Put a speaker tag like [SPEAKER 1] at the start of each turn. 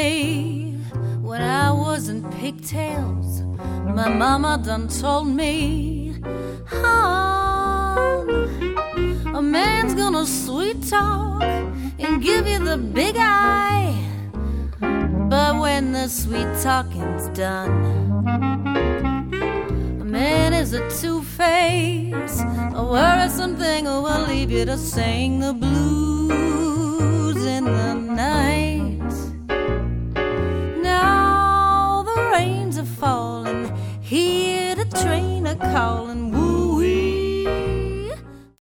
[SPEAKER 1] me when I was in pigtails. My mama done told me, oh, a man's gonna sweet talk and give you the big eye, but when the sweet talking's done, a man is a two-face, a worrisome thing who will leave you to sing the blues in the night. Now the rains are falling, hear the train a-calling,